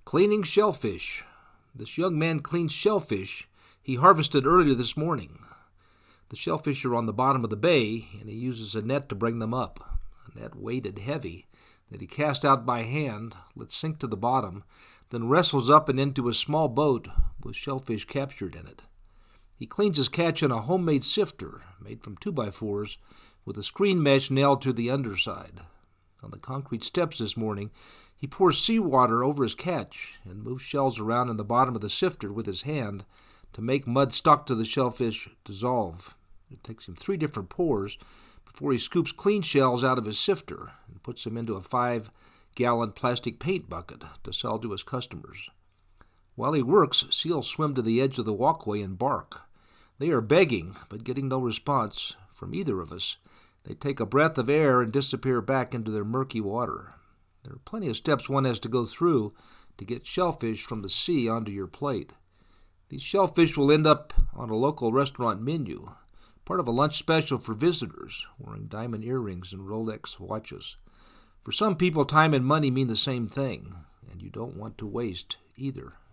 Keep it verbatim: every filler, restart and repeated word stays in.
Cleaning shellfish. This young man cleans shellfish he harvested earlier this morning. The shellfish are on the bottom of the bay, and he uses a net to bring them up. A net weighted heavy that he casts out by hand, lets sink to the bottom, then wrestles up and into a small boat with shellfish captured in it. He cleans his catch in a homemade sifter made from two by fours with a screen mesh nailed to the underside. On the concrete steps this morning, he pours seawater over his catch and moves shells around in the bottom of the sifter with his hand to make mud stuck to the shellfish dissolve. It takes him three different pours before he scoops clean shells out of his sifter and puts them into a five-gallon plastic paint bucket to sell to his customers. While he works, seals swim to the edge of the walkway and bark. They are begging, but getting no response from either of us. They take a breath of air and disappear back into their murky water. There are plenty of steps one has to go through to get shellfish from the sea onto your plate. These shellfish will end up on a local restaurant menu, part of a lunch special for visitors wearing diamond earrings and Rolex watches. For some people, time and money mean the same thing, and you don't want to waste either.